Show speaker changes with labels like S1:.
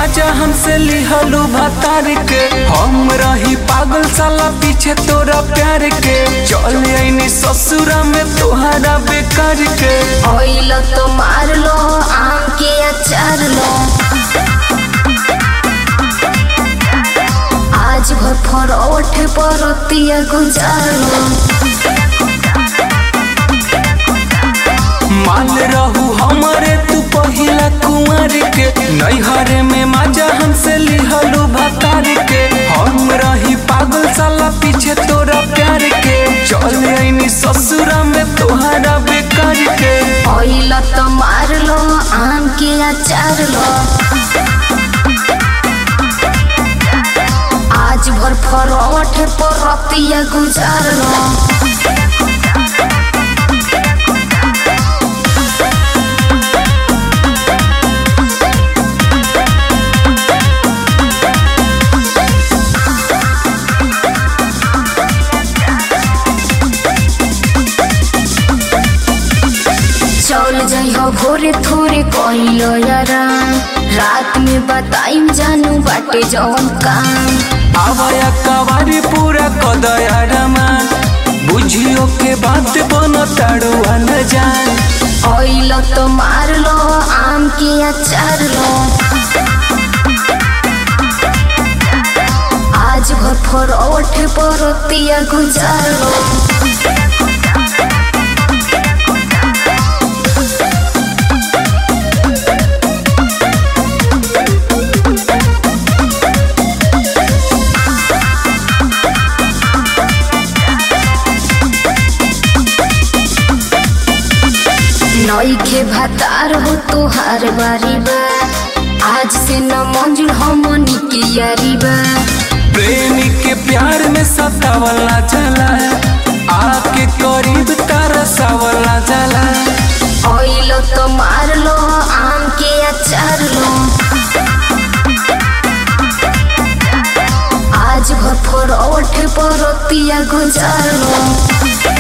S1: माजा हमसे लिहलू भतार के। हम रही पागल साला पीछे तोरा प्यार के। चल आईनी ससुरा में तोहरा बेकार के।
S2: ओइल तो मार लो आम के अचार लो। आज भर फरोठ परतिया गुजार लो।
S1: मान रहू हमारे तू पहिला कुंवर के। नैहरे में माजा हमसे लिहलू भतार के। हम रही पागल साला पीछे तोरा प्यार के। चल आईनी ससुरा में तोहरा बेकार के।
S2: ओइल तो मार लो आम के अचार लो। आज भर फरोठ परतिया गुजार लो। चल जाइयो भोरे थोरे कहिलो यारा। रात में बताइम जानू बाटे जौन काम।
S1: आवाया कवारी पूरा कदया रमान। बुझियो के बात बनो ताड़ुआ न जान।
S2: ओइल तो मार लो आम के अचार लो। आज भर फरोठ परतिया गुजार लो। नइखे भतार हो तोहार बारी बा। आज से न मंजुल हमनी के यारी बा।
S1: प्रेमी के प्यार में सतावला जला। आके करीब तरसावला जला।
S2: ओइल तो मार लो आम के अचार लो। आज भर फरोठ परतिया गुजार लो।